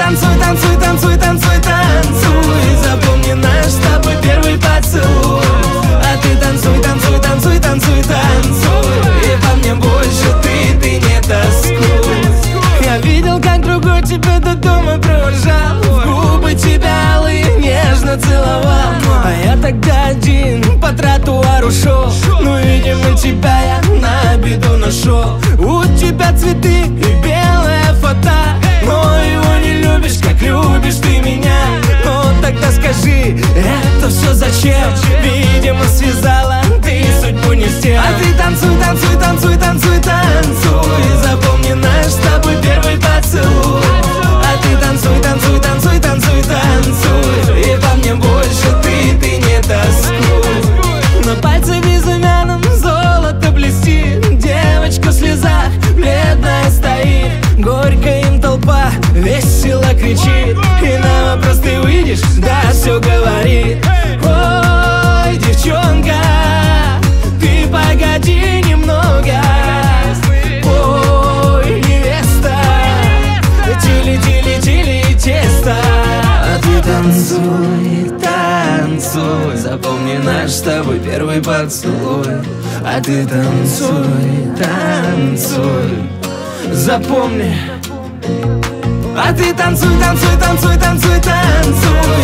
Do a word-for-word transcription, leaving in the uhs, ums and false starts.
танцуй, танцуй, танцуй, танцуй, танцуй. Запомни наш с тобой первый поцелуй. А ты танцуй, танцуй, танцуй, танцуй, танцуй. И по мне больше ты, ты не тоскуй. Я видел, как другой тебя до дома провожал, в губы тебя алые нежно целовал. А я тогда один по тротуару шел, но, видимо, тебя я на беду нашел. У тебя цветы и белая фата, но его не любишь, как любишь ты меня. Но тогда скажи, это все зачем? Видимо, связала ты судьбу не с тем. А ты танцуй, танцуй, танцуй, танцуй, танцуй. Запомни наш с тобой первый поцелуй. А ты танцуй, танцуй, танцуй, танцуй, танцуй. И по мне больше ты, ты не тоскуй. На пальце безымянном золото блестит, девочка в слезах, бледная стоит. Горько им толпа весело кричит, и на вопрос ты выйдешь, да, все говорит. Ой, девчонка, ты погоди немного. Ой, невеста, тили, тили, тили, тесто. А ты танцуй, танцуй. Запомни наш с тобой первый поцелуй. А ты танцуй, танцуй. Запомни. А ты танцуй, танцуй, танцуй, танцуй, танцуй.